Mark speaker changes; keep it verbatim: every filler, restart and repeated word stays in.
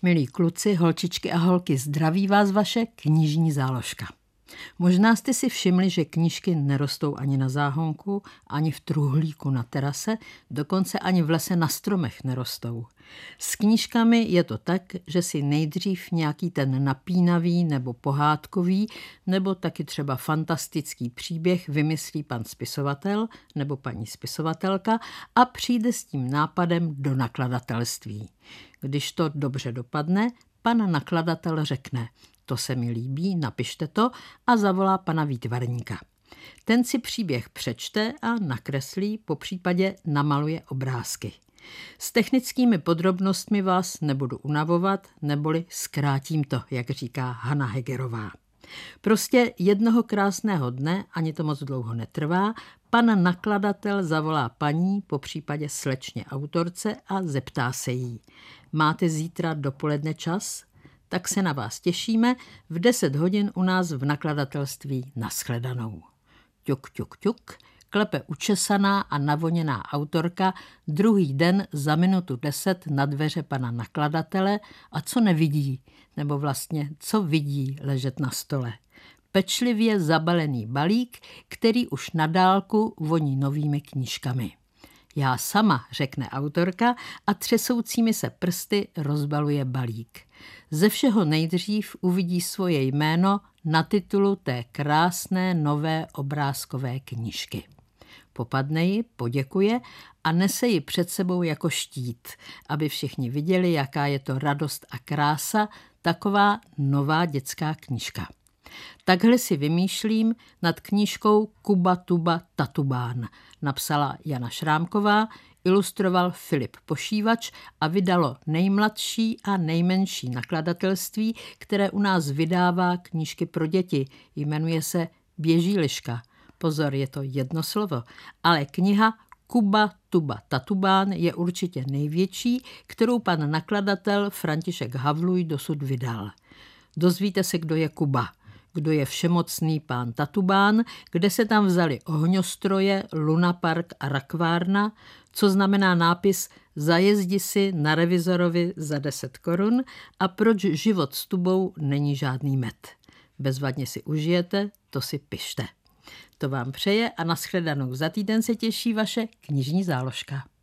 Speaker 1: Milí kluci, holčičky a holky, zdraví vás vaše knižní záložka. Možná jste si všimli, že knížky nerostou ani na záhonku, ani v truhlíku na terase, dokonce ani v lese na stromech nerostou. S knížkami je to tak, že si nejdřív nějaký ten napínavý nebo pohádkový, nebo taky třeba fantastický příběh vymyslí pan spisovatel nebo paní spisovatelka a přijde s tím nápadem do nakladatelství. Když to dobře dopadne, pan nakladatel řekne: to se mi líbí, napište to, a zavolá pana výtvarníka. Ten si příběh přečte a nakreslí, popřípadě namaluje obrázky. S technickými podrobnostmi vás nebudu unavovat, neboli zkrátím to, jak říká Hana Hegerová. Prostě jednoho krásného dne, ani to moc dlouho netrvá, pan nakladatel zavolá paní, popřípadě slečně autorce, a zeptá se jí: máte zítra dopoledne čas? Tak se na vás těšíme v deset hodin u nás v nakladatelství. Nashledanou. Ťuk, ťuk, ťuk, klepe učesaná a navoněná autorka druhý den za minutu deset na dveře pana nakladatele a co nevidí, nebo vlastně co vidí ležet na stole. Pečlivě zabalený balík, který už na dálku voní novými knížkami. Já sama, řekne autorka a třesoucími se prsty rozbaluje balík. Ze všeho nejdřív uvidí svoje jméno na titulu té krásné nové obrázkové knížky. Popadne ji, poděkuje a nese ji před sebou jako štít, aby všichni viděli, jaká je to radost a krása, taková nová dětská knížka. Takhle si vymýšlím nad knížkou Kuba Tuba Tatubán. Napsala Jana Šrámková, ilustroval Filip Pošívač a vydalo nejmladší a nejmenší nakladatelství, které u nás vydává knížky pro děti. Jmenuje se Běží liška. Pozor, je to jedno slovo, ale kniha Kuba Tuba Tatubán je určitě největší, kterou pan nakladatel František Havluj dosud vydal. Dozvíte se, kdo je Kuba, kdo je všemocný pán Tatubán, kde se tam vzali ohňostroje, lunapark a rakvárna, co znamená nápis Zajezdi si na revizorovi za deset korun a proč život s tubou není žádný med. Bezvadně si užijete, to si pište. To vám přeje a nashledanou. Za týden se těší vaše knižní záložka.